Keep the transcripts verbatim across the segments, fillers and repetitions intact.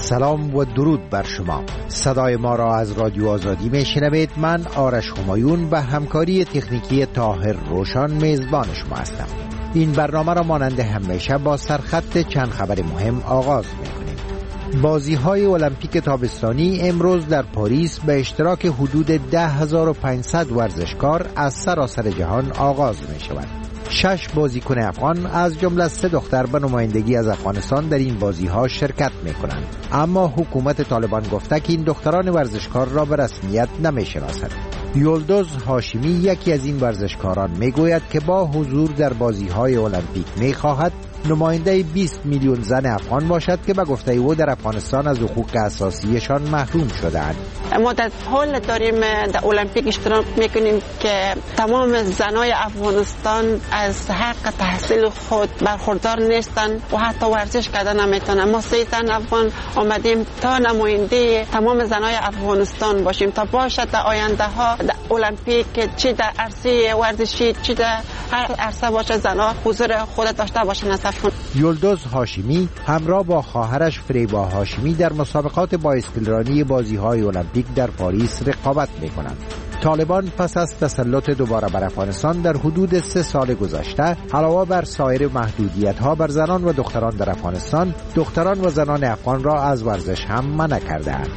سلام و درود بر شما. صدای ما را از رادیو آزادی میشنوید. من آرش همایون به همکاری تکنیکی طاهر روشان میزبان شما هستم. این برنامه را مانند همیشه با سرخط چند خبر مهم آغاز میکنیم. بازی های المپیک تابستانی امروز در پاریس به اشتراک حدود ده هزار و پانصد ورزشکار از سراسر جهان آغاز می شود. شش بازیکن افغان از جمله سه دختر به نمایندگی از افغانستان در این بازی ها شرکت می کنند، اما حکومت طالبان گفته که این دختران ورزشکار را به رسمیت نمی شناسد. یلدوز هاشمی یکی از این ورزشکاران می گوید که با حضور در بازی های المپیک می خواهد نماینده بیست میلیون زن افغان باشد که به گفته او در افغانستان از حقوق اساسیشان محروم شده‌اند. ما در حال داریم در المپیک اشتراک میکنیم که تمام زنای افغانستان از حق تحصیل خود برخوردار نیستند و حتی ورزش کردن نمیتونن. ما سه زن افغان آمدیم تا نماینده تمام زنای افغانستان باشیم تا باشد در آینده ها در المپیک چی در عرصه ورزشی چی در هر عرصه باشه زنها حضور خود داشته باشن. یلدوز هاشمی همراه با خواهرش فریبا هاشمی در مسابقات بایسکلرانی بازی‌های المپیک در پاریس رقابت می‌کنند. طالبان پس از تسلط دوباره بر افغانستان در حدود سه سال گذشته علاوه بر سایر محدودیت‌ها بر زنان و دختران در افغانستان، دختران و زنان افغان را از ورزش هم منع کرده‌اند.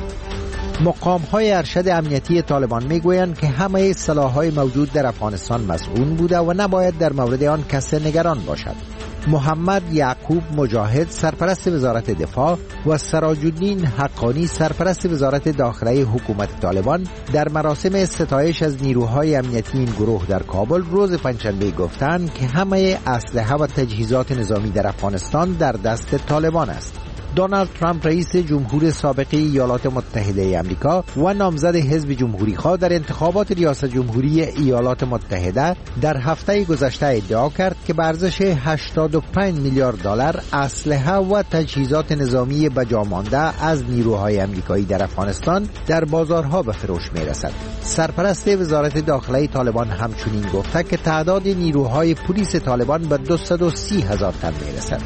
مقام‌های ارشد امنیتی طالبان می‌گویند که همه سلاح‌های موجود در افغانستان مسئول بوده و نباید در مورد آن کسی نگران باشد. محمد یعقوب مجاهد سرپرست وزارت دفاع و سراج الدین حقانی سرپرست وزارت داخلی حکومت طالبان در مراسم ستایش از نیروهای امنیتی این گروه در کابل روز پنجشنبه گفتند که همه اسلحه و تجهیزات نظامی در افغانستان در دست طالبان است. دونالد ترامپ رئیس جمهور سابق ایالات متحده آمریکا و نامزد حزب جمهوری خواه در انتخابات ریاست جمهوری ایالات متحده در هفته گذشته ادعا کرد که به ارزش هشتاد و پنج میلیارد دلار اسلحه و تجهیزات نظامی به جا مانده از نیروهای آمریکایی در افغانستان در بازارها به فروش میرسد. سرپرست وزارت داخلی طالبان همچنین گفته که تعداد نیروهای پلیس طالبان به دویست و سی هزار تن میرسد.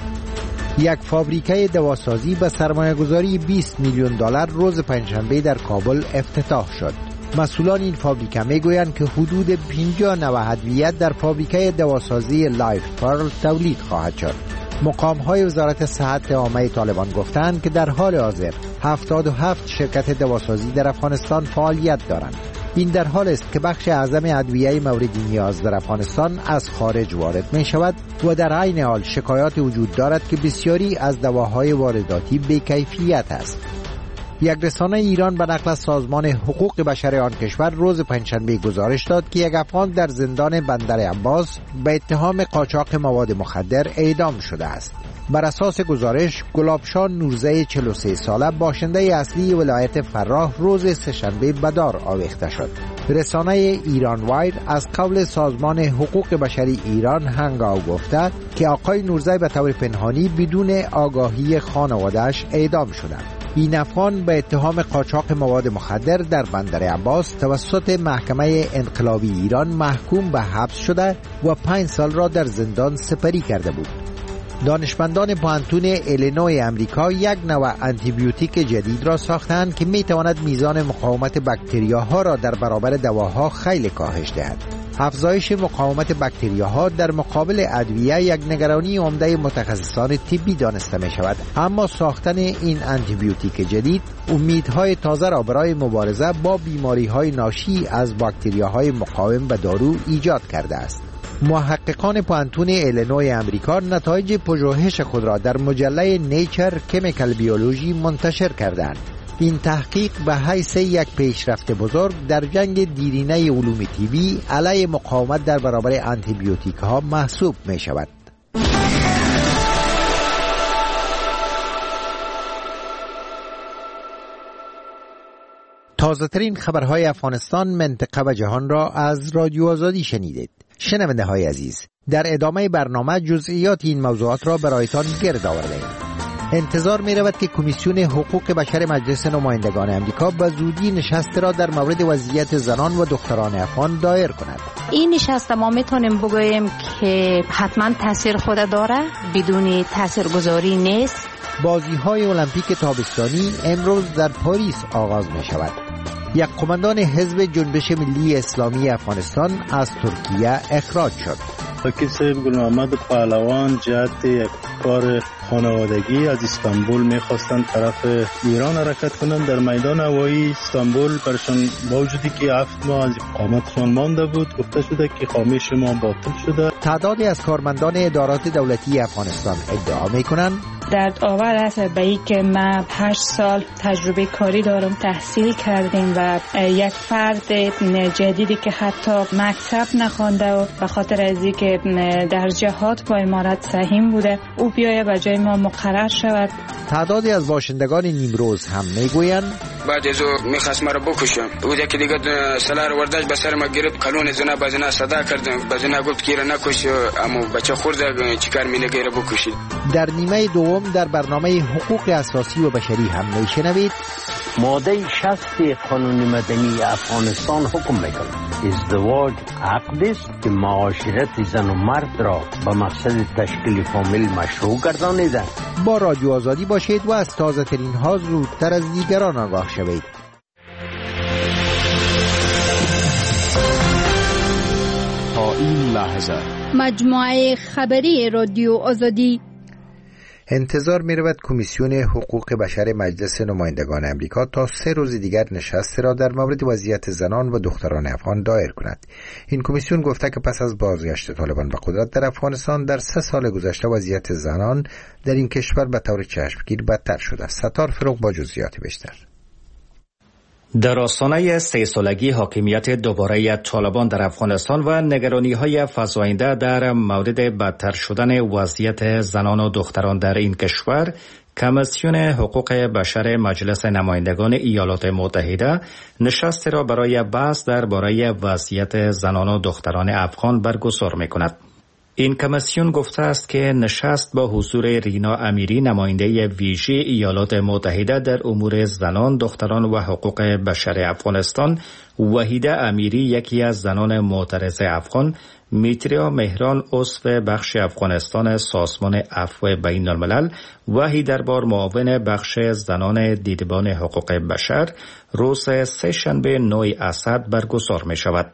یک فابریکه دواسازی به سرمایه‌گذاری بیست میلیون دلار روز پنجشنبه در کابل افتتاح شد. مسئولان این فابریکه میگویند که حدود پنجاه نوع ادویه در فابریکه دواسازی لایف پرل تولید خواهد شد. مقام‌های وزارت صحت عامه طالبان گفتند که در حال حاضر هفتاد و هفت شرکت دواسازی در افغانستان فعالیت دارند. این در حال است که بخش اعظم ادویه مورد نیاز در افغانستان از خارج وارد می شود و در عین حال شکایات وجود دارد که بسیاری از دواهای وارداتی بی‌کیفیت است. یک رسانه ایران به نقل از سازمان حقوق بشر آن کشور روز پنجشنبه گزارش داد که یک افغان در زندان بندر عباس به اتهام قاچاق مواد مخدر اعدام شده است. بر اساس گزارش، گلابشان نورزه چهل و سه ساله باشنده اصلی ولایت فراه روز سه‌شنبه به دار آویخته شد. رسانه ایران وایر از قول سازمان حقوق بشری ایران هنگاو گفته که آقای نورزه به طور پنهانی بدون آگاهی خانواده‌اش اعدام شده. این افغان به اتهام قاچاق مواد مخدر در بندر عباس توسط محکمه انقلابی ایران محکوم به حبس شده و پنج سال را در زندان سپری کرده بود. دانشمندان پوهنتون ایلینوی امریکا یک نوع آنتی بیوتیک جدید را ساختند که می تواند میزان مقاومت باکتریاها را در برابر دواها خیلی کاهش دهد. افزایش مقاومت باکتریاها در مقابل ادویه یک نگرانی عمده متخصصان طبی دانسته می شود، اما ساختن این آنتی بیوتیک جدید امیدهای تازه را برای مبارزه با بیماری‌های ناشی از باکتریاهای مقاوم به دارو ایجاد کرده است. محققان پوهنتون ایلینوی امریکا نتایج پژوهش خود را در مجله نیچر کیمیکال بیولوژی منتشر کردند. این تحقیق به حیث یک پیشرفت بزرگ در جنگ دیرینه علوم طبی علیه مقاومت در برابر آنتی بیوتیک ها محسوب می شود. تازه ترین خبرهای افغانستان، منطقه و جهان را از رادیو آزادی شنیدید. شنونده های عزیز، در ادامه برنامه جزئیات این موضوعات را برایتان گرد آورده‌ایم. انتظار می رود که کمیسیون حقوق بشر مجلس نمایندگان آمریکا به زودی نشست را در مورد وضعیت زنان و دختران افغان دایر کند. این نشست ما میتونیم بگوییم که حتما تاثیر خود داره، بدون تاثیرگذاری نیست. بازی‌های المپیک تابستانی امروز در پاریس آغاز می‌شود. یک قماندان حزب جنبش ملی اسلامی افغانستان از ترکیه اخراج شد. کسی گل محمد پهلوان جهت یک کار خانوادگی از استانبول میخواستند طرف ایران حرکت کنند. در میدان هوایی استانبول برشان با وجودی که هفت ماه از اقامتشان مانده بود گفته شده که اقامه شما باطل شده. تعدادی از کارمندان ادارات دولتی افغانستان ادعا میکنند درد آور است به این که ما هشت سال تجربه کاری دارم، تحصیل کردیم و یک فرد جدیدی که حتی مکتب نخوانده و به خاطر از اینکه در جهات با امارت سهیم بوده او بیایه به جای ما مقرر شود. تعدادی از باشندگان نیمروز هم میگویند بعد از او میخواست مرا بکشم، او که دیگه سلار ورداش به سر ما گرفت، قانون زنا به زنا صدا کردم، به زنا گفت که را نکش، اما بچه خورده چیکار مینه که را بکشید. در نیمه دوم در برنامه حقوق اساسی و بشری هم میشنوید ماده شصت قانون مدنی افغانستان حکم میکنه ازدواج عقد است که معاشرت زن و مرد را به مقصد تشکیل فامیل مشروع گردانیده. با رادیو آزادی باشید و از تازه ترین ها زودتر از دیگران آگاه شوید. تا این لحظه مجموعه خبری رادیو آزادی. انتظار می رود کمیسیون حقوق بشر مجلس نمایندگان امریکا تا سه روز دیگر نشست را در مورد وضعیت زنان و دختران افغان دایر کند. این کمیسیون گفته که پس از بازگشت طالبان به قدرت در افغانستان در سه سال گذشته وضعیت زنان در این کشور به طور چشمگیر بدتر شده است. ستار فروغ با جزئیات بیشتر. در آستانه سه سالگی حاکمیت دوباره طالبان در افغانستان و نگرانی‌های فزاینده در مورد بدتر شدن وضعیت زنان و دختران در این کشور، کمیسیون حقوق بشر مجلس نمایندگان ایالات متحده نشستی را برای بحث درباره وضعیت زنان و دختران افغان برگزار می‌کند. این کمیسیون گفته است که نشست با حضور رینا امیری، نماینده ویژه ایالات متحده در امور زنان، دختران و حقوق بشر افغانستان، وحیده امیری یکی از زنان معترض افغان، میتریا مهران عضو بخش افغانستان سازمان عفو بین الملل و هیدربار معاون بخش زنان دیدبان حقوق بشر روز سه شنبه نه اسد برگزار می شود.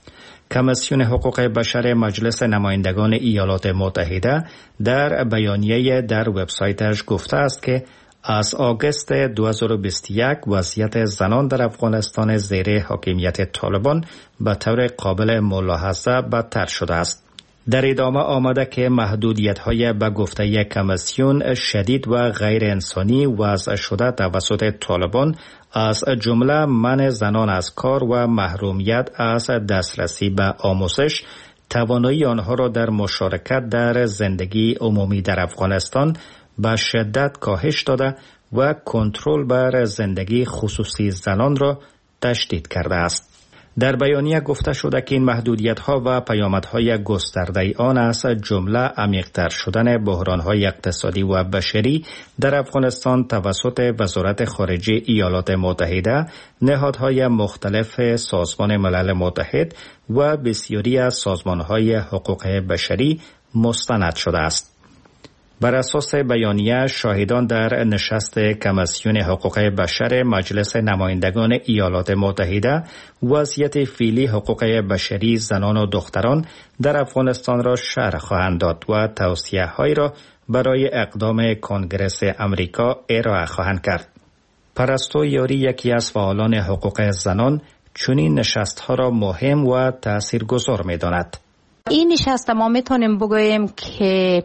کمیسیون حقوق بشر مجلس نمایندگان ایالات متحده در بیانیه در وبسایتش گفته است که از آگوست دو هزار و بیست و یک وضعیت زنان در افغانستان زیر حاکمیت طالبان به طور قابل ملاحظه بدتر شده است. در ادامه آمده که محدودیت‌های به گفته کمیسیون شدید و غیر انسانی وضع شده توسط طالبان، از جمله منع زنان از کار و محرومیت از دسترسی به آموزش، توانایی آنها را در مشارکت در زندگی عمومی در افغانستان به شدت کاهش داده و کنترل بر زندگی خصوصی زنان را تشدید کرده است. در بیانیه گفته شده که این محدودیت‌ها و پیامدهای گسترده آن از جمله عمیق‌تر شدن بحران‌های اقتصادی و بشری در افغانستان توسط وزارت خارجه ایالات متحده، نهادهای مختلف سازمان ملل متحد و بسیاری از سازمان‌های حقوق بشری مستند شده است. بر اساس بیانیه، شاهدان در نشست کمیسیون حقوق بشر مجلس نمایندگان ایالات متحده وضعیت فعلی حقوق بشری زنان و دختران در افغانستان را شرح خواهند داد و توصیه‌هایی را برای اقدام کنگره امریکا ارائه خواهند کرد. پرستو یاری، یکی از فعالان حقوق زنان، چنین نشست‌ها را مهم و تاثیرگذار می‌داند. این نشست ما میتونیم بگوییم که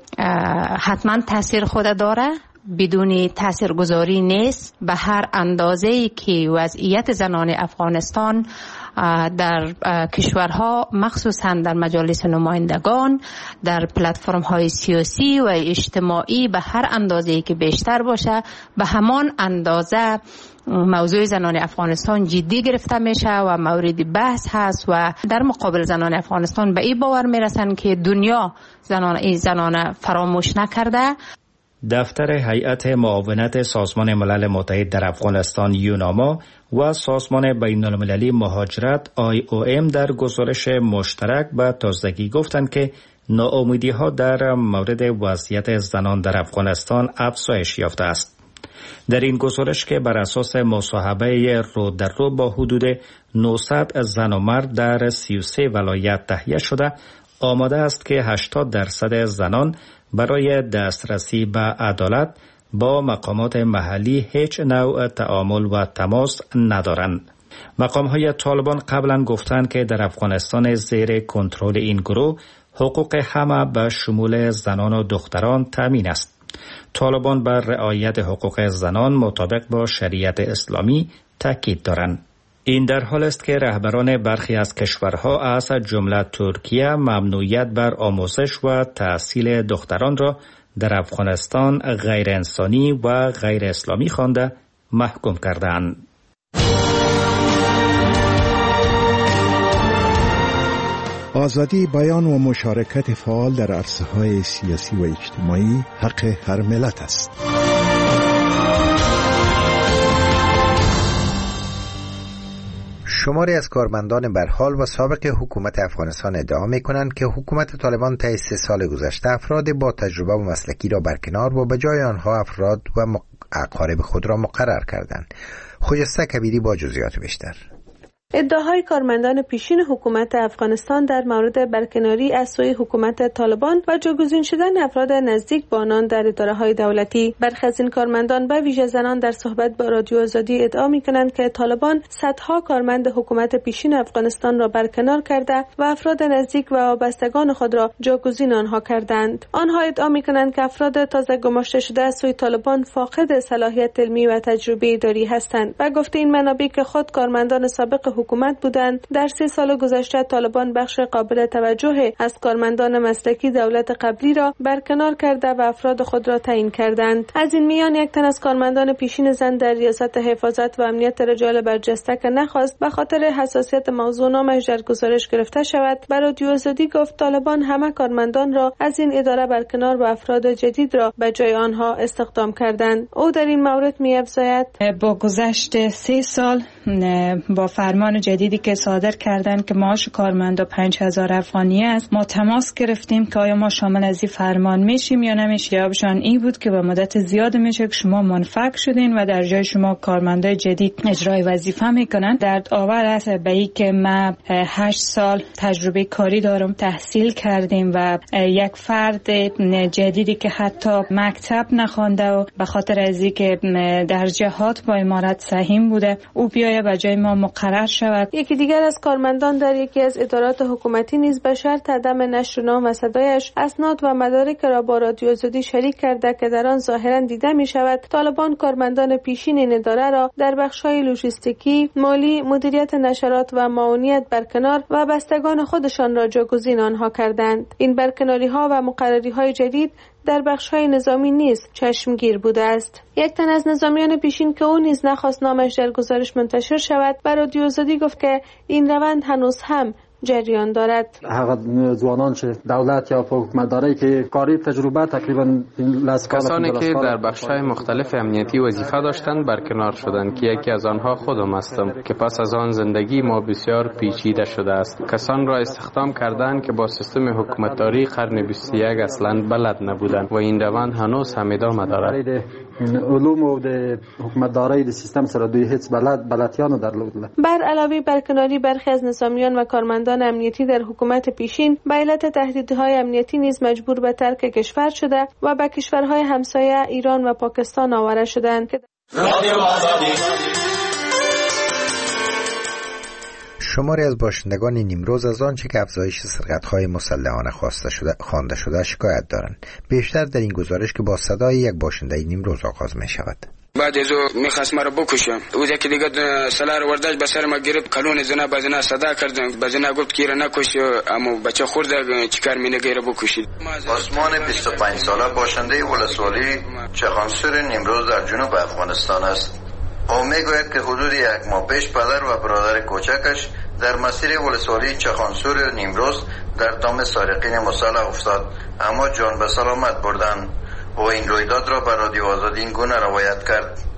حتما تاثیر خود داره، بدون تاثیرگذاری نیست. به هر اندازه‌ای که وضعیت زنان افغانستان در کشورها، مخصوصا در مجالس نمایندگان، در پلتفرم های سیاسی و اجتماعی، به هر اندازه‌ای که بیشتر باشه، به همان اندازه موضوع زنان افغانستان جدی گرفته میشه و مورد بحث هست و در مقابل زنان افغانستان به این باور میرسن که دنیا زنان این زنان فراموش نکرده. دفتر هیئت معاونت سازمان ملل متحد در افغانستان یوناما و سازمان بین المللی مهاجرت آی او ام در گزارش مشترک به تازگی گفتند که ناامیدی ها در مورد وضعیت زنان در افغانستان افزایش یافته است. در این گزارش که بر اساس مصاحبه رو در رو با حدود نهصد زن و مرد در سی و سه ولایت تهیه شده، آماده است که هشتاد درصد زنان برای دسترسی به عدالت با مقامات محلی هیچ نوع تعامل و تماس ندارند. مقام‌های طالبان قبلا گفتند که در افغانستان زیر کنترل این گروه حقوق همه به شمول زنان و دختران تامین است. طالبان بر رعایت حقوق زنان مطابق با شریعت اسلامی تاکید دارند. این در حال است که رهبران برخی از کشورها از جمله ترکیه ممنوعیت بر آموزش و تحصیل دختران را در افغانستان غیر انسانی و غیر اسلامی خوانده محکوم کردند. آزادی بیان و مشارکت فعال در عرصه‌های سیاسی و اجتماعی حق هر ملت است. شماری از کارمندان برحال و سابق حکومت افغانستان ادعا می‌کنند که حکومت طالبان طی سه سال گذشته افراد با تجربه و مسلکی را برکنار و به جای آنها افراد و اقارب خود را مقرر کردند. خجسته کبیری با جزئیات بیشتر. ادعاهای کارمندان پیشین حکومت افغانستان در مورد برکناری از سوی حکومت طالبان و جاگزین شدن افراد نزدیک با آنان در اداره‌های دولتی. برخی از این کارمندان به ویژه زنان در صحبت با رادیو آزادی ادعا می‌کنند که طالبان صدها کارمند حکومت پیشین افغانستان را برکنار کرده و افراد نزدیک و وابستگان خود را جاگزین آنها کردند. آنها ادعا می‌کنند که افراد تازه گماشته شده از سوی طالبان فاقد صلاحیت علمی و تجربه اداری هستند و گفته این منابع که خود کارمندان سابق حکومت بودند، در سه سال گذشته طالبان بخش قابل توجه از کارمندان مسلکی دولت قبلی را برکنار کرده و افراد خود را تعیین کردند. از این میان یک تن از کارمندان پیشین زن در ریاست حفاظت و امنیت رجال برجسته که نخواست به خاطر حساسیت موضوع نامش در گزارش گرفته شود، به رادیو آزادی گفت طالبان همه کارمندان را از این اداره برکنار و افراد جدید را به جای آنها استخدام کردند. او در این مورد می‌افزاید: با گذشت سه سال با فرمان جدیدی که صادر کردن که معاش کارمندا پنج هزار افغانی است، ما تماس گرفتیم که آیا ما شامل از این فرمان میشیم یا نمیشیم. جوابشان این بود که به مدت زیاد میشه که شما منفک شدین و در جای شما کارمندای جدید اجرای وظیفه میکنن. درد آور است به این که ما هشت سال تجربه کاری دارم، تحصیل کردیم و یک فرد جدیدی که حتی مکتب نخوانده و به خاطر از اینکه در جهات با امارت سهیم بوده او بیایه به جای ما مقرر شود. یکی دیگر از کارمندان در یکی از ادارات حکومتی نیز به شرط عدم نشر نام و صدایش اسناد و مدارک را با رادیو آزادی شریک کرده که در آن ظاهرا دیده می شود طالبان کارمندان پیشین این اداره را در بخش‌های لوجستیکی، مالی، مدیریت نشرات و معاونیت برکنار و بستگان خودشان را جاگزین آنها کردند. این برکناری‌ها و مقرری‌های جدید در بخش‌های نظامی نیز چشمگیر بوده است. یک تن از نظامیان پیشین که او نیز نخواست نامش در گزارش منتشر شود، بر رادیو آزادی گفت که این روند هنوز هم جریان دارد. هغه ځوانان چې دولت یا حکومت داره که کاری تجربه تقریبا کسانی که در بخش‌های مختلف امنیتی وظیفه داشتند برکنار شدند که یکی از آنها خودم هستم که پس از آن زندگی ما بسیار پیچیده شده است. کسان را استخدام کردند که با سیستم حکومتداری قرن بیست و یک اصلاً بلد نبودند و این روند هنوز هم ادامه دارد. علوم و د حکومتداری د سیستم سره دوی هیڅ بلد بلدیانو درلودل. بر علاوه برکناری برخی از نظامیان و کارمندان امنیتی در حکومت پیشین به علت تهدیدهای امنیتی نیز مجبور به ترک کشور شده و به کشورهای همسایه ایران و پاکستان آواره شدند. شماری از باشندگان نیمروز از آنچه که افزایش سرقت‌های مسلحانه خواسته شده خوانده شده شکایت دارند. بیشتر در این گزارش که با صدای یک باشنده نیمروز آغاز می شود. بعد از او میخواست مرا بکشم. او که دیگه سلار ورداش به سر ما گرفت، کلون زنا بزنا صدا کردم، بزنا گفت که را نکش، اما بچه خورده چیکار مینه غیر بکشید. عثمان بیست و پنج ساله باشنده ولسوالی چغانسور نیمروز در جنوب افغانستان است. او میگوید که حدود یک ماه پیش پدر و برادر کوچکش در مسیر ولسوالی چغانسور نیمروز در دام سارقین مسلح افتاد، اما جان به سلامت بردند. و این رویداد را به رادیو آزادی این گونه روایت کرد: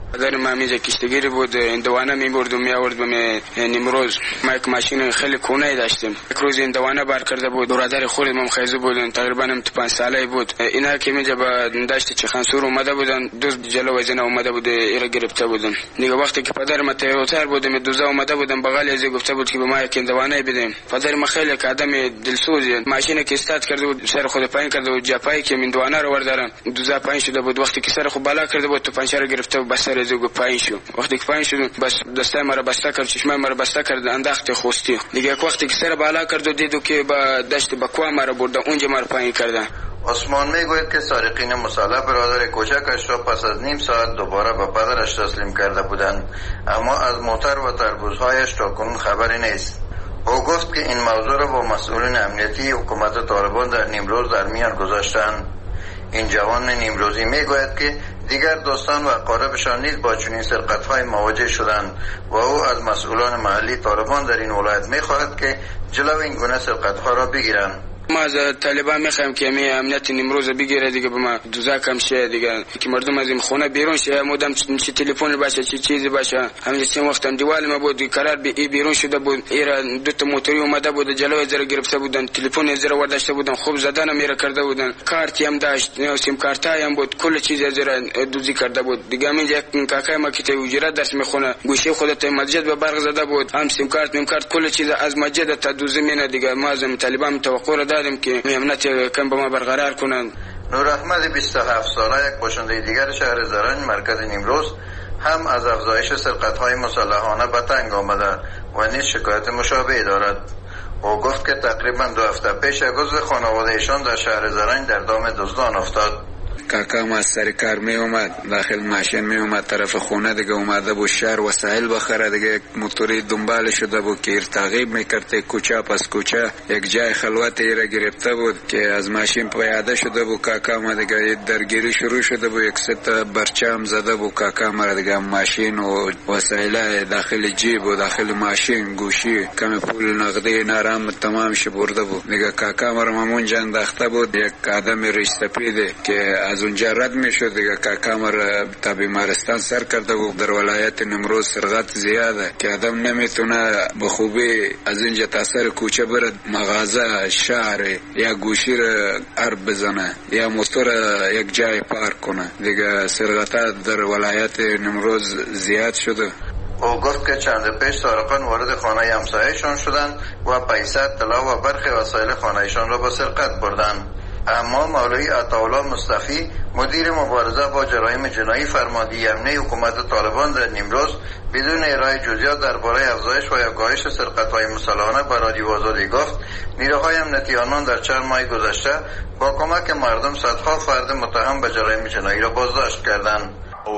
پدر من اینجا کشتگیری بود، اندوانه میبرد و میآورد به نیمروز. ما یک ماشین خیلی کونه داشتیم. یک روز اندوانه بار کرده بود، برادر خودم خیزو بود، تقریبا هم پنج ساله بود. اینا که اینجا به دشت چخانسور اومده بودن، دوز جلو وزنه اومده بود، ایرا گرفته بودن. دیگه وقتی که پدر ما تیروتر بودم، دوزا اومده بودن بغل از گفته بود که به ما یک اندوانه بدیم. پدر ما خیلی که آدم دلسوزی، ماشین که استارت کرده بود، سر خود پایین کرده بود، جپایی که اندوانه رو وردارن، دوزا پایین شده بود. وقتی که سر خود بالا کرده بود، تو پنچه رو گرفته بود، بس از گفت پایین شو. وقتی که پایین شد، بس دستای ما رو بسته کرد، چشمای ما رو بسته کرد، انداخت خوستی. دیگه یک وقتی که سر بالا کرد و دیدو که با دشت بکوا ما رو برده، اونجا ما رو پایین کرده. عثمان میگوید که سارقین مسلح برادر کوچکش را پس از نیم ساعت دوباره به پدرش تسلیم کرده بودند، اما از موتر و تربوزهایش تاکنون خبری نیست. او گفت که این موضوع را با مسئولین امنیتی حکومت طالبان در نیمروز در میان گذاشتند. این جوان نیمروزی میگوید که دیگر دوستان و اقاربشان نیز با چنین سرقت‌های مواجه شدند و او از مسئولان محلی طالبان در این ولایت می‌خواهد که جلو این گونه سرقت‌ها را بگیرند. ما از طالبان میخوایم که می امنیت نیمروز بگیره دیگه، به ما دوزا کم شه دیگه، که مردم از این خونه بیرون شه، مدام چه تلفن باشه چه چیزی باشه. همین چند وقت هم دیوال ما بود قرار بی بیرون شده بود، ایرا دو تا موتوری اومده بود جلوی زره گرفته بودن، تلفن زره ورداشته بودن، خوب زدن میره کرده بودن، کارتی هم داشت، نه سیم کارتای هم بود، کل چیز زره دوزی کرده بود دیگه. همین یک کاکای ما که تو اجاره درس میخونه، گوشه خودت مسجد به برق زده بود، هم سیم کارت میم کارت کل چیز از مسجد تا دوزی مینه دیگه. ما از طالبان توقع دادیم که امنیت کم با ما برقرار کنند. نور احمد بیست و هفت ساله، یک باشنده دیگر شهر زرنج مرکز نیمروز، هم از افزایش سرقت‌های مسلحانه به تنگ آمده و نیز شکایت مشابهی دارد. او گفت که تقریبا دو هفته پیش یک عضو خانواده ایشان در شهر زرنج در دام دزدان افتاد. کاکام از سر کار می اومد، داخل ماشین می اومد طرف خونه دیگه، اومده بود شهر وسایل بخره دیگه، موتوری دنبال شده بود که تعقیب میکرده کوچه پس کوچه، یک جای خلوت ایره گرفته بود که از ماشین پیاده شده بود. کاکام دیگه درگیری شروع شده بود، یک ست برچم زده بود کاکام دیگه، ماشین و وسایل داخل جیب و داخل ماشین، گوشی، کم پول نقدی نرم تمام ش برده بود دیگه. کاکام رو همونجا انداخته بود، یک آدم ریش سپیده که از اونجا رد میشد دیگه. کاکام را تا بیمارستان سر کرده بود. در ولایت نیمروز سرقت زیاده که آدم نمیتونه به خوبی از اینجا تا سر کوچه برد مغازه شهر یا گوشی را عرب بزنه یا موتور یک جای پارک کنه دیگه. سرقت در ولایت نیمروز زیاد شده. او گفت که چند پیش سارقان وارد خانه همسایه‌شان شدند و پیسه، طلا و برخی وسایل خانه‌شان را به سرقت بردند. اما مولوی عطاالله مصطفی، مدیر مبارزه با جرایم جنایی فرماندهی امنی حکومت طالبان در نیمروز، بدون ارائه جزئیات درباره افزایش و یا کاهش سرقت‌های مسلحانه به رادیو آزادی گفت نیروهای امنیتی آنان در چند ماه گذشته با کمک مردم صدها فرد متهم به جرایم جنایی را بازداشت کردند.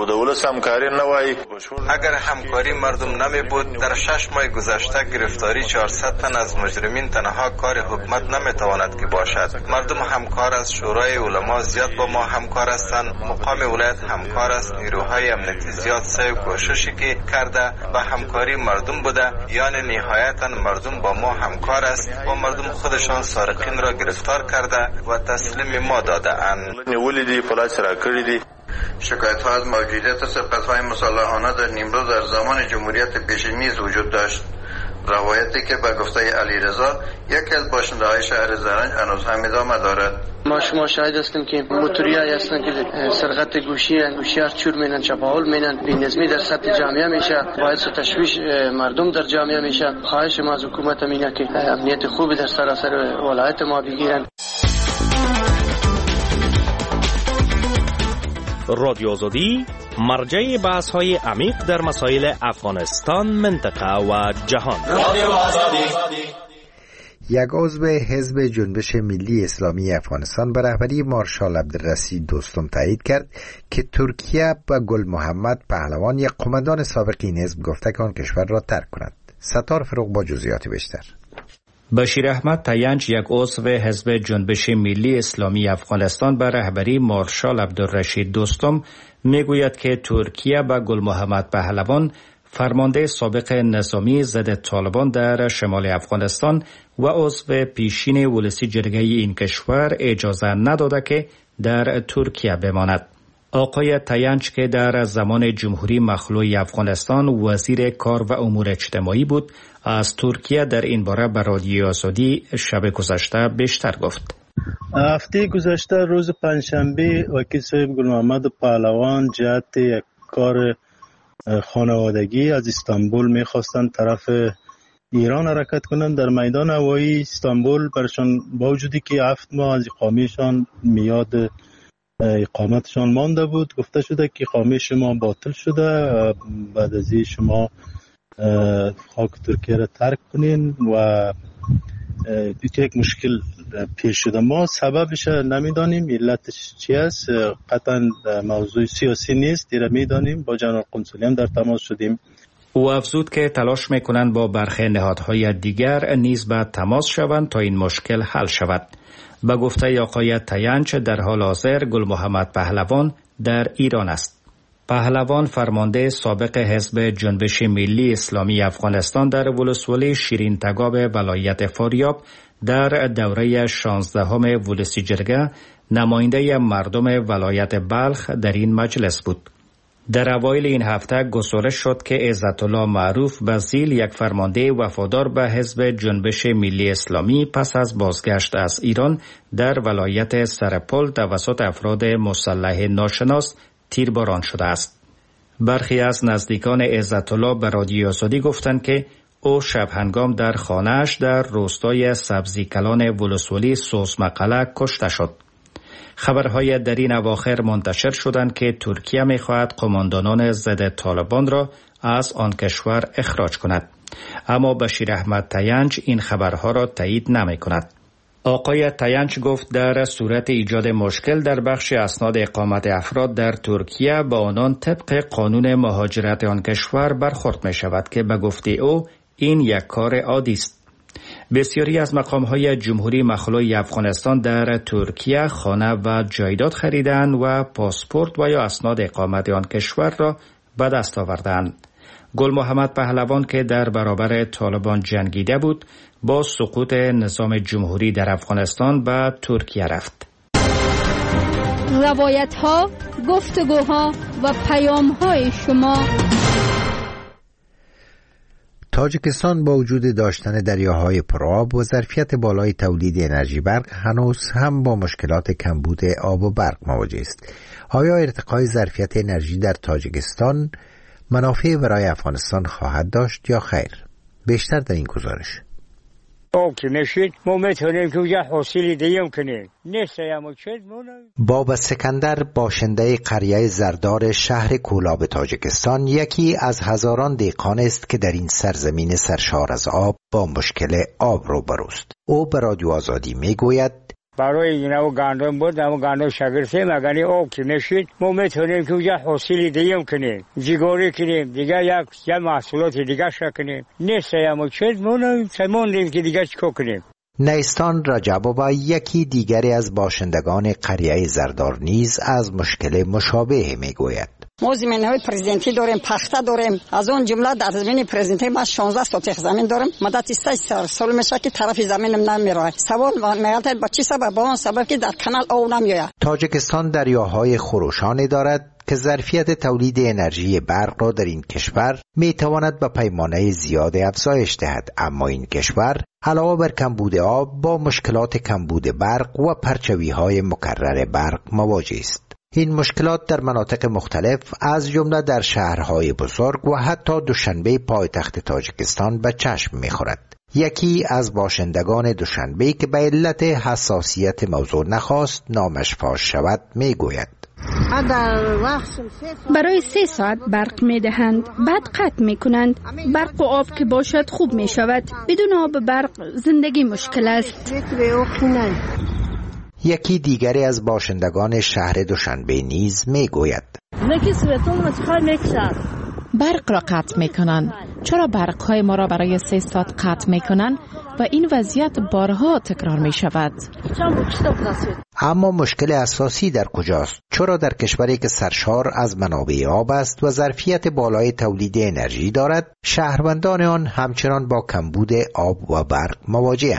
اگر همکاری مردم نمی بود، در شش ماه گذشته گرفتاری چهارصد تن از مجرمین تنها کار حکومت نمی تواند که باشد. مردم همکار است، شورای علما زیاد با ما همکار هستند، مقام ولایت همکار است، نیروهای امنیتی زیاد سعی و کوششی که کرده و همکاری مردم بوده، یعنی نهایتا مردم با ما همکار است و مردم خودشان سارقین را گرفتار کرده و تسلیم ما داده اند. شکایت ها از موجودیت سرقت های مسلحانه در نیمروز در زمان جمهوریت پیشین نیز وجود داشت. روایتی که به گفته علیرضا، یکی از باشنده های شهر زرنج، هنوز هم ادامه دارد. ما شما شاهد هستیم که موتوریایی هستند که سرقت گوشی گوشیار چور مینن، چپاول مینن، بی‌نظمی در سطح جامعه میشه، باعث تشویش مردم در جامعه میشه. خواهش ما از حکومت اینه که امنیت خوبی در سراسر ولایت ما بگیرن. رادیو آزادی مرجع بحث های عمیق در مسائل افغانستان، منطقه و جهان. یک عضو حزب جنبش ملی اسلامی افغانستان به رهبری مارشال عبدالرشید دوستم تایید کرد که ترکیه به گل محمد پهلوان، یک قماندان سابق این حزب، گفته که آن کشور را ترک کند. ستار فروغ با جزئیات بیشتر. بشیر احمد تاینج، یک عضو حزب جنبش ملی اسلامی افغانستان به رهبری مارشال عبدالرشید دوستم، میگوید که ترکیه به گل محمد پهلوان، فرمانده سابق نظامی ضد طالبان در شمال افغانستان و عضو پیشین ولسی جرگه این کشور، اجازه نداده که در ترکیه بماند. آقای تینچ که در زمان جمهوری مخلوع افغانستان وزیر کار و امور اجتماعی بود، از ترکیه در این باره به رادیوی آزادی شب گذشته بیشتر گفت. هفته گذشته روز پنجشنبه وکیل صاحب گل محمد پهلوان جهت یک کار خانوادگی از استانبول میخواستند طرف ایران حرکت کنند. در میدان هوایی استانبول برشان با وجودی که هفت ماه از اقامهشان میاد اقامتشان مانده بود، گفته شده که اقامه شما باطل شده، بعد از این شما خاک ترکیه را ترک کنین و یک مشکل پیش شده. ما سببش نمیدانیم، علتش چی است، قطعا موضوع سیاسی نیست، دیره میدانیم. با جناب قنصلی هم در تماس شدیم. او افزود که تلاش میکنند با برخی نهادهای دیگر نیز به تماس شوند تا این مشکل حل شود. به گفته آقای تینچ در حال حاضر گل محمد پهلوان در ایران است. پهلوان فرمانده سابق حزب جنبش ملی اسلامی افغانستان در ولسوالی شیرین تگاب ولایت فاریاب در دوره شانزدهم ولسی جرگه نماینده مردم ولایت بلخ در این مجلس بود. در اوایل این هفته گزارش شد که عزت الله معروف بزیل، یک فرمانده وفادار به حزب جنبش ملی اسلامی، پس از بازگشت از ایران در ولایت سرپل توسط افراد مسلح ناشناس تیرباران شده است. برخی از نزدیکان عزت الله به رادیوی آزادی گفتند که او شب هنگام در خانه‌اش در روستای سبزی کلان ولسوالی سوزمقله کشته شد. خبرهای در این اواخر منتشر شدند که ترکیه می‌خواهد قماندانان ضد طالبان را از آن کشور اخراج کند، اما بشیر احمد تینچ این خبرها را تایید نمی‌کند. آقای تینچ گفت در صورت ایجاد مشکل در بخش اسناد اقامت افراد در ترکیه با آنان طبق قانون مهاجرت آن کشور برخورد می شود که به گفته او این یک کار عادی است. بسیاری از مقام‌های جمهوری مخلوع افغانستان در ترکیه خانه و جایداد خریدند و پاسپورت و یا اسناد اقامت آن کشور را به دست آوردند. گل محمد پهلوان که در برابر طالبان جنگیده بود، با سقوط نظام جمهوری در افغانستان به ترکیه رفت. روایت‌ها، گفتگوها و پیام‌های شما. تاجیکستان با وجود داشتن دریاهای پرآب و ظرفیت بالای تولید انرژی برق هنوز هم با مشکلات کمبود آب و برق مواجه است. آیا ارتقای ظرفیت انرژی در تاجیکستان منافع برای افغانستان خواهد داشت یا خیر؟ بیشتر در این گزارش. باب سکندر، باشنده قریه زردار شهر کولاب تاجیکستان، یکی از هزاران دهقان است که در این سرزمین سرشار از آب با مشکل آب روبروست. او به رادیو آزادی میگوید برای اینو گندم بود، اما گندم شگرفه مگنی آب که نشید ما میتونیم که اونجا حاصلی دیگه کنیم، جیگاری کنیم، دیگه یک یک محصولات دیگه شا کنیم. نیست اما چیز مونم سموندیم که دیگه چکو کنیم. نیستان رجبوبا، یکی دیگری از باشندگان قریه زردار نیز از مشکل مشابه میگوید. ما زمین‌های پرزیدنتی داریم، پخته داریم. از اون جمله در زمین پرزیدنتی ما شانزده سوتیخ زمین داریم. مدت سه سال میشه که طرف زمینم نمیره. سوال میگه با چی سبب؟ با اون سبب که در کانال آب نمیاد. تاجیکستان دریاهای خروشانی دارد که ظرفیت تولید انرژی برق را در این کشور میتواند به پیمانه زیاد افزایش دهد، اما این کشور علاوه بر کمبود آب با مشکلات کمبود برق و پرچوی‌های مکرر برق مواجه است. این مشکلات در مناطق مختلف از جمله در شهرهای بزرگ و حتی دوشنبه پایتخت تاجیکستان به چشم می‌خورد. یکی از باشندگان دوشنبه که به علت حساسیت موضوع نخواست نامش فاش شود میگوید: برای سه ساعت برق می دهند، بعد قطع می کنند. برق و آب که باشد خوب می شود، بدون آب برق زندگی مشکل است. یکی دیگری از باشندگان شهر دوشنبه نیز می گوید: برق را قطع می کنند. چرا برق های ما را برای سه ساعت قطع می کنند و این وضعیت بارها تکرار می شود؟ اما مشکل اساسی در کجاست؟ چرا در کشوری که سرشار از منابع آب است و ظرفیت بالای تولید انرژی دارد، شهروندان آن همچنان با کمبود آب و برق مواجه‌اند؟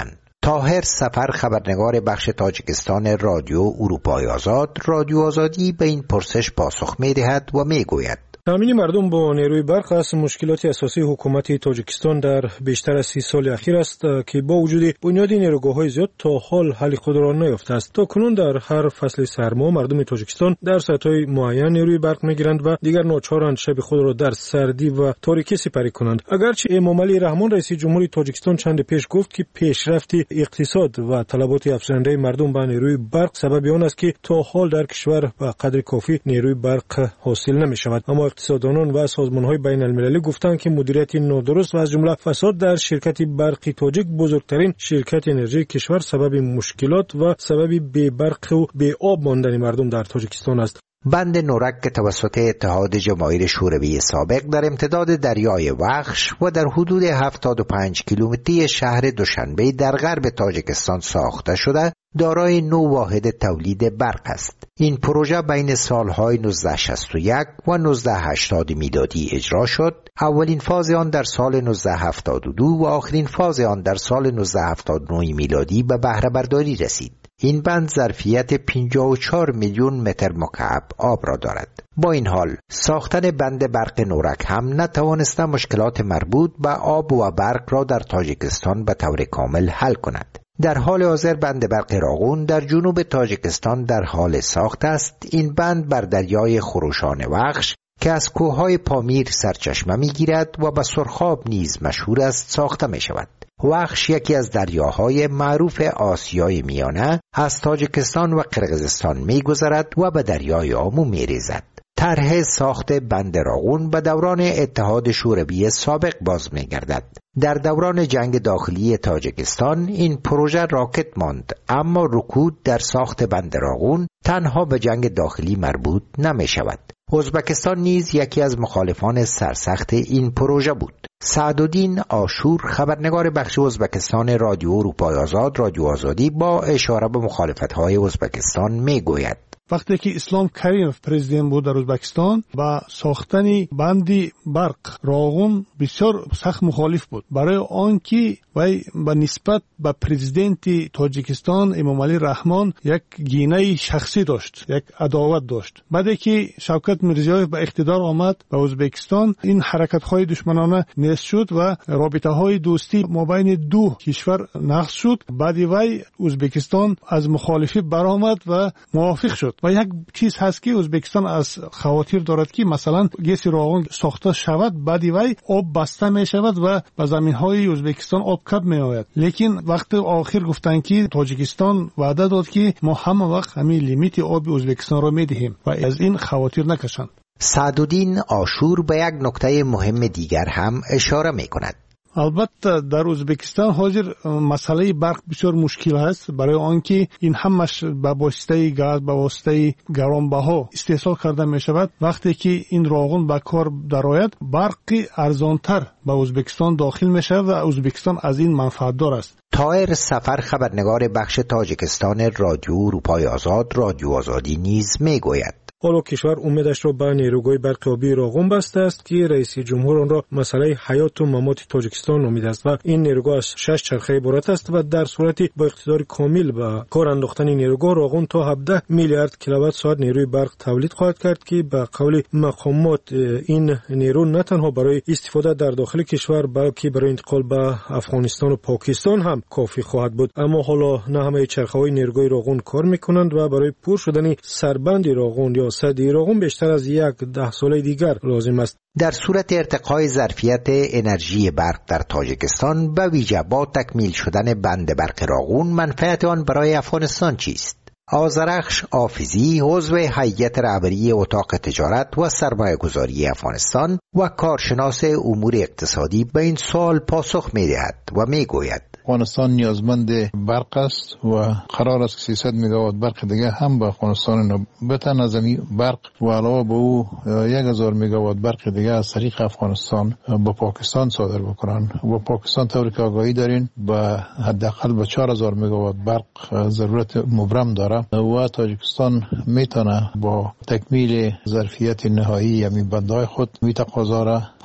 طاهر سفر، خبرنگار بخش تاجیکستان رادیو اروپای آزاد، رادیو آزادی به این پرسش پاسخ می‌دهد و می‌گوید: تامین مردم با نیروی برق از مشکلات اساسی حکومت تاجیکستان در بیشتر از سی سال اخیر است که با وجود بنیاد نیروگاه‌های زیاد تا حال حل خود را نیافته است. تا کنون در هر فصل سرما مردم تاجیکستان در ساعت‌های معین نیروی برق می‌گیرند و دیگر ناچارند شب خود را در سردی و تاریکی سپری کنند. اگرچه امامعلی رحمان رئیس جمهوری تاجیکستان چند پیش گفت که پیشرفت اقتصاد و طلبات افزاینده مردم به نیروی برق سبب آن است که تا حال در کشور به قدر کافی نیروی برق حاصل نمی‌شود، اما اقتصاددانان و سازمان‌های بین‌المللی گفتند که مدیریت نادرست و از جمله فساد در شرکت برقی تاجیک، بزرگترین شرکت انرژی کشور، سبب مشکلات و سبب بی برق و بی آب ماندن مردم در تاجیکستان است. بند نورک که توسط اتحاد جماهیر شوروی سابق در امتداد دریای وخش و در حدود هفتاد و پنج کیلومتری شهر دوشنبه در غرب تاجیکستان ساخته شده، دارای نه واحد تولید برق است. این پروژه بین سالهای نوزده شصت و یک و نوزده هشتاد میلادی اجرا شد. اولین فاز آن در سال نوزده هفتاد و دو و آخرین فاز آن در سال نوزده هفتاد و نه میلادی به بهره برداری رسید. این بند ظرفیت پنجاه و چهار میلیون متر مکعب آب را دارد. با این حال ساختن بند برق نورک هم نتوانسته مشکلات مربوط به آب و برق را در تاجیکستان به طور کامل حل کند. در حال حاضر بند برق راغون در جنوب تاجیکستان در حال ساخت است. این بند بر دریای خروشان وخش که از کوههای پامیر سرچشمه میگیرد و به سرخاب نیز مشهور است ساخته می شود. وخش یکی از دریاهای معروف آسیای میانه از تاجیکستان و قرقیزستان میگذرد و به دریای آمو میریزد. طرح ساخت بند راغون به دوران اتحاد شوروی سابق باز میگردد. در دوران جنگ داخلی تاجیکستان این پروژه راکت ماند، اما رکود در ساخت بند راغون تنها به جنگ داخلی مربوط نمی شود. ازبکستان نیز یکی از مخالفان سرسخت این پروژه بود. سعدالدین آشور، خبرنگار بخش ازبکستان رادیو اروپای آزاد، رادیو آزادی، با اشاره به مخالفت‌های ازبکستان میگوید: وقتی که اسلام کریمов پرزیدنت بود در ازبکستان با ساختن بندی برق راغون بسیار سخت مخالف بود، برای آنکه وی به نسبت به پرزیدنت تاجیکستان امامعلی رحمان یک گینه شخصی داشت، یک عداوت داشت. بعدی که شوکت میرزیایف به اقتدار آمد به ازبکستان، این حرکت‌های دشمنانه نیست شد و رابطه‌های دوستی مابین دو کشور نقض شد. بعدی وی ازبکستان از مخالفی برآمد و موافق شد. و یک چیز هست که ازبکستان از خواطر دارد که مثلا گیس راغون ساخته شود، بعدی وی آب بسته می شود و به زمین های ازبکستان آب کم می آید. لیکن وقت آخر گفتن که تاجیکستان وعده داد که ما همه وقت همین لیمیت آب ازبکستان را می دهیم و از این خواطر نکشند. سعدالدین آشور به یک نکته مهم دیگر هم اشاره می کند. البته در ازبکستان حاضر مسئله برق بسیار مشکل است، برای آنکه این همش به واسطه گاز، به واسطه گرانبها استحصال کرده می شود. وقتی که این راغون به کار درآید، برق ارزانتر به ازبکستان داخل می شود و ازبکستان از این منفعت دار است. طاهر سفر، خبرنگار بخش تاجیکستان رادیو اروپای آزاد، رادیو آزادی نیز می گوید: حالا کشور امیدش را به نیروگاه برق آبی راغون بسته است که رئیس جمهور آن را مسئله حیات و ممات تاجیکستان نامیده است و این نیروگاه از شش چرخه عبارت است و در صورتی با اقتدار کامل به کار انداختن نیروگاه راغون تا هفده میلیارد کیلووات ساعت نیروی برق تولید خواهد کرد که به قول مقامات این نیرو نه تنها برای استفاده در داخل کشور بلکه برای انتقال به افغانستان و پاکستان هم کافی خواهد بود. اما حالا نه همه چرخه‌های نیروگاه راغون کار میکنند و برای پر شدن سربند راغون یا سدی راغون بیشتر از یک ده ساله دیگر لازم است. در صورت ارتقای ظرفیت انرژی برق در تاجیکستان، به ویژه با تکمیل شدن بند برق راغون، منفعت آن برای افغانستان چیست؟ آذرخش آفیزی، عضو هیئت رهبری اتاق تجارت و سرمایه گذاری افغانستان و کارشناس امور اقتصادی، به این سوال پاسخ می دهد و می گوید: افغانستان نیازمند برق است و قرار است که سیصد مگاوات برق دیگه هم به افغانستان بتن. از این برق و علاوه به او یک هزار مگاوات برق دیگه از طریق افغانستان به پاکستان صادر بکنن و پاکستان طوری که آگاهی دارین به حداقل به چهار هزار مگاوات برق ضرورت مبرم داره و تاجیکستان میتونه با تکمیل ظرفیت نهایی همین بندهای خود می تقاضا را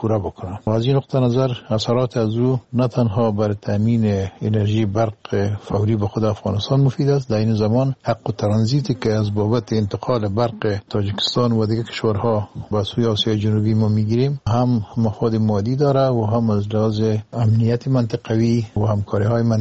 پورا بکنند. و از این نقطه نظر اثرات از او نه تنها بر تامین انرژی برق فوری به خود افغانستان مفید است، در این زمان حق ترانزیتی که از بابت انتقال برق تاجیکستان و دیگر کشورها به سوی آسیای جنوبی ما میگیریم هم مفاد مادی داره و هم از لحاظ امنیت منطقوی و همکاری‌های